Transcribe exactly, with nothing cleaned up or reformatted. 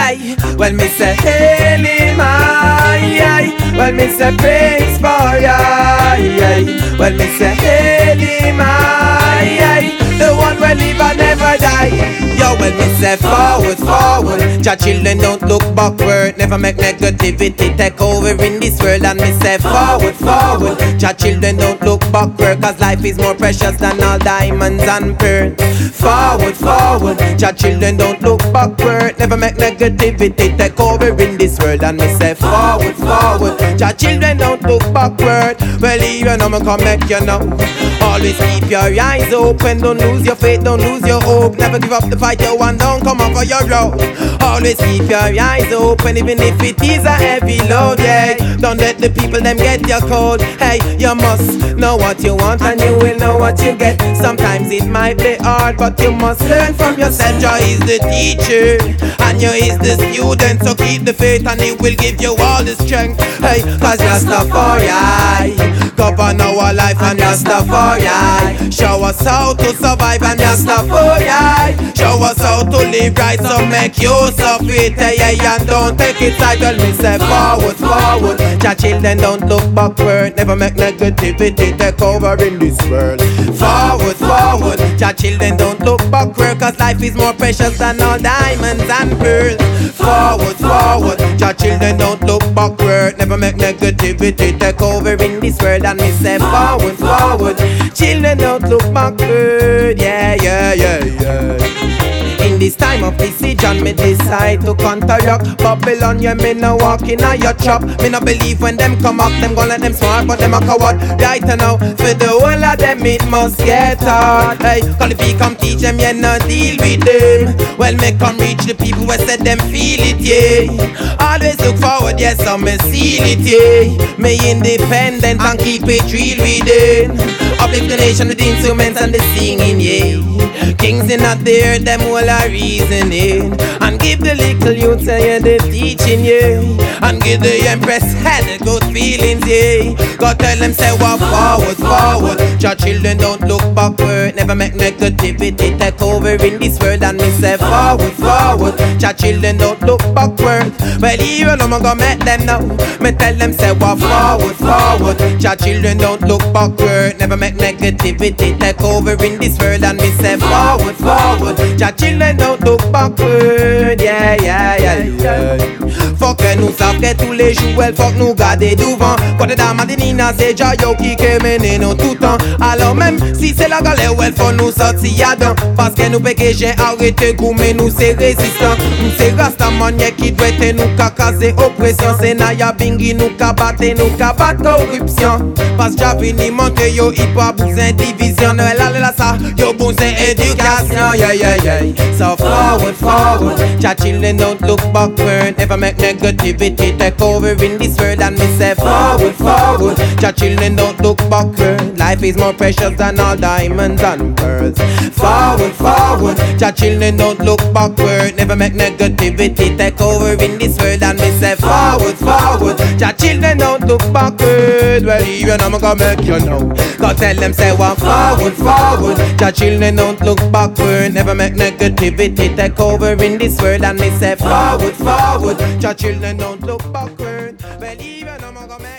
Hey, well me say hail him high. Well me say praise for ya. Well me say hail him high. The one will live and never die. Yo, well me say forward, forward. Jah children don't look backward. Never make negativity take over in this world. And me say forward, forward. Jah children don't look backward, cause life is more precious than all diamonds and pearls. Forward, forward. Jah children don't look backward. Never make negativity take over in this world. And me say forward, forward. Jah children don't look backward. Well, even I'ma come make you know. Always keep your eyes open. Don't lose your faith, don't lose your hope. Never give up the fight you want, don't come up for your road. Always keep your eyes open, even if it is a heavy load, yeah. Don't let the people them get your cold. Hey, you must know what you want and you will know what you get. Sometimes it might be hard, but you must learn from yourself. Jah is the teacher and you is the student, so keep the faith and it will give you all the strength. Hey, cause you're stuff for ya. Govern our life and you're stuff for ya. Show us how to survive and you're stuff for ya. Show us how to live right, so make use of it, hey, and don't take it side. Well, me say forward, forward. Jah children don't look backward. Never make negativity take over in this world. Forward, forward. Jah children don't look backward, cause life is more precious than all diamonds and pearls. Forward, forward. Jah children don't look backward. Never make negativity take over in this world. And me say forward, forward. Children don't look backward. Yeah, yeah, yeah, yeah. In this time of decision, me decide to counteract Babylon, yeah, me no walk in a your trap. Me no believe when them come up, them gon' let them smart, but them a coward. Right now, for the whole of them, it must get hard. Hey, call if he come teach them, yeah, no deal with them. Well, me come reach the people who said them feel it, yeah. Always look forward, yes, so me seal it, yeah. Me independent and keep it real with it. Uplift the nation with the instruments and the singing, yeah. Kings in not there, them all are reasoning. And give the little youth say the teaching, yeah. And give the empress head the good feelings, yeah. God tell them say walk forward, forward. Jah children don't look backward. Never make negativity take over in this world. And me say forward, forward. Jah children don't look backward. Well, even I'm gonna make them know. Me tell them say walk forward, forward. Jah children don't look backward. Never make negativity take over in this world. And me say forward, forward. Jah children don't look backward. Yeah, yeah, yeah, yeah. Fuck que nous savons que tous les jours, elle faut que nous garder devant. Quand t'es dans ma dinina, c'est Jayo qui est mené nous tout temps. Alors même si c'est la galère, elle faut nous sortir à dedans. Parce que nous péqués, j'ai arrêté gourmet, nous c'est résistant. Nous c'est Rastaman, y'a qui doit être nous qu'à caser oppression. C'est Naya Bingi, nous qu'à battre, nous qu'à battre corruption. Parce que j'ai fini montrer yo, il pas besoin division. Noël, allez là ça, yo besoin éducation. Yeah, yeah, yeah. So forward, forward. Jah children don't look backward. Never make negativity take over in this world. And me say forward, forward. Jah children don't look backward. Life is more precious than all diamonds and pearls. Forward, forward. Jah children don't look backward. Never make negativity take over in this world. And me say forward, forward. Jah children don't look backward. Well, even I'm gonna make you know. God tell them say walk forward, forward. Jah children don't look backward. Never make negativity take over in this world. And me say forward, forward. Jah children don't look backward. Well, even I'm gonna make